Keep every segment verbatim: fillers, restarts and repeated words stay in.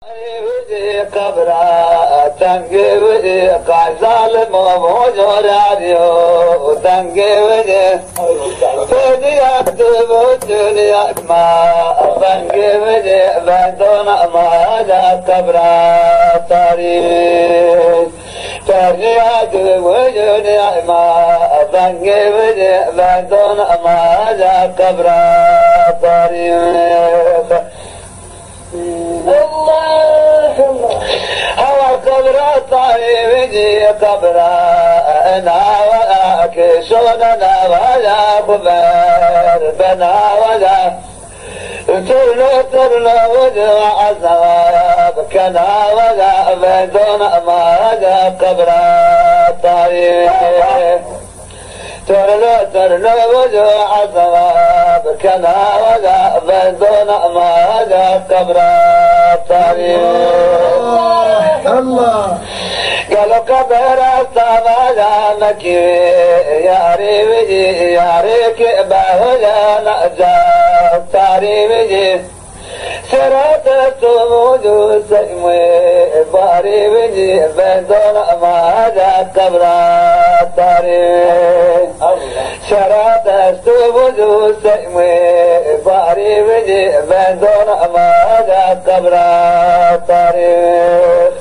قبرا تنقي ودي قاعد موجود عليو تنقي ودي فدي اكتب الدنيا ما تنقي ودي بدون ما هذا قبرا طريق فدي اكتب الدنيا ما تنقي ودي بدون ما هذا قبرا طريق هو قبر طيب جي قبر انا ولاك شوننا ولا خبر بنا ولا ترلو ترلو وجه عذاب كنا ولا بدون ما هذا قبر طيب ترلو ترلو وجه عذاب كنا ولا بدون ما هذا قبر الله قالوا قبر السما مكي يا ريبي يا ريك باهلا نجا تاريبي سرات الصمود سيمي باريبي بدون ما هذا قبر تاريخ سرات الصمود سيمي باريبي بدون ما هذا قبر تاريخ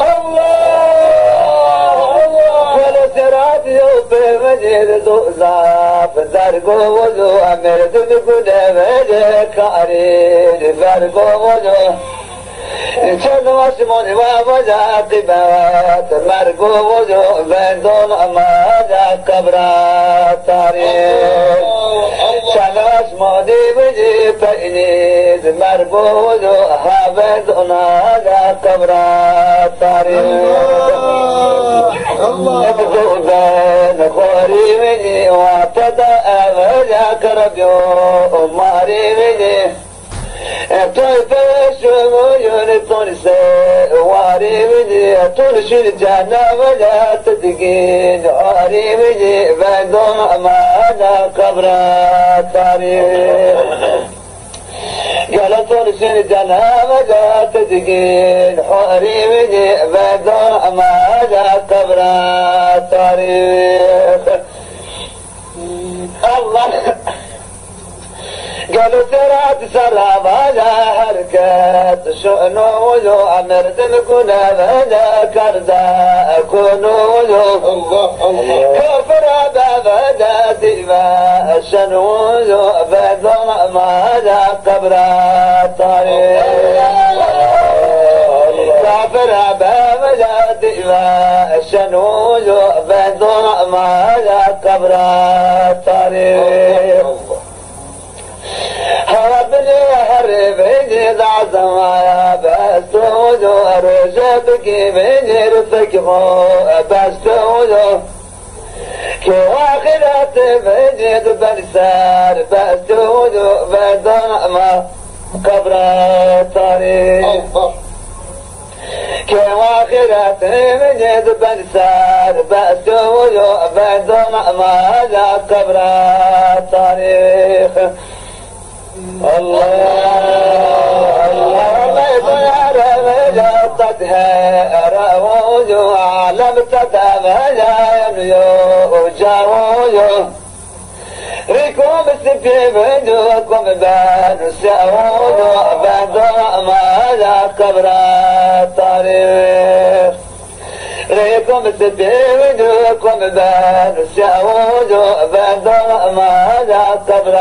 مجد دوزا فزارقو وزو امير دودكو دمجد كاري فارقو وزو چلو اسموني وابجا قبات مرقو وزو بندون اماجا قبرا تاريخ چلو اسموني بجي فإنيز مرقو وزو حابدون اماجا قبرا تاريخ الله خوري مني واعتدى أبدا كربيو ماري مني طيب شمويون تونسي واري مني تونس الجنة ولا تدقين واري مني بدون ما أنا قبرا تاريخ قال تونس الجنة ولا تدقين حوري مني بدون ما أنا قبرا تاريخ الله قالوا ترى تسرب على حركات شؤنو وذو أمرت نكون هذا كردا أكون وذو كفر بابدا دماء الشنو وذو بدون ما هذا قبر طريق كفر بابدا دماء الشنو وذو بدون ما هذا قبر طريق ربني حربني ذا زمايا بس وجو رجبك من رفقه بس وجو كواخرات مجد بلسار بس وجو بدون ما قبر طريق كواخرات مجد بلسار بس وجو بدون ما قبر طريق الله الله ما يطير مجطتها روج عالم تتمهجا يميو جاوج ريكم السفي بجوكم بان السعود بدون ما هذا قبر طريق ريكم السفي بجوكم بان السعود بدون ما هذا قبر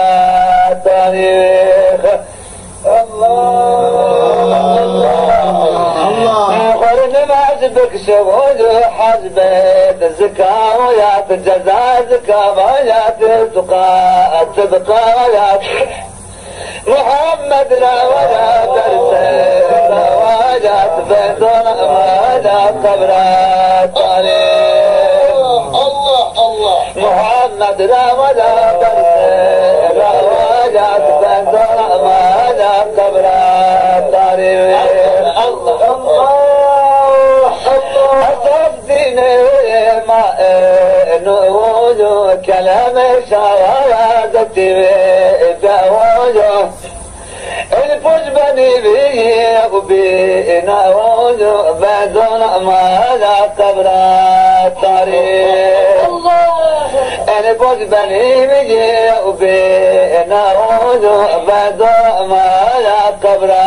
طريق الله الله خرج معجبك شهود حزبت الزكاة ويات الجزاء زكاة ويات التقاء تبقى ويات محمد لا ولا ترسل لا ويات بدون ما قبر طريق الله الله محمد لا ولا ترسل لا ويات بدون ما قبر طريق الله الله أصدقني ما نقول كلام شهادتي بأوجه الفوز بني بيه وبينا نعود بدون ما قبر الطريق أنا بود بني مجي وبي نعود بدون ما قبر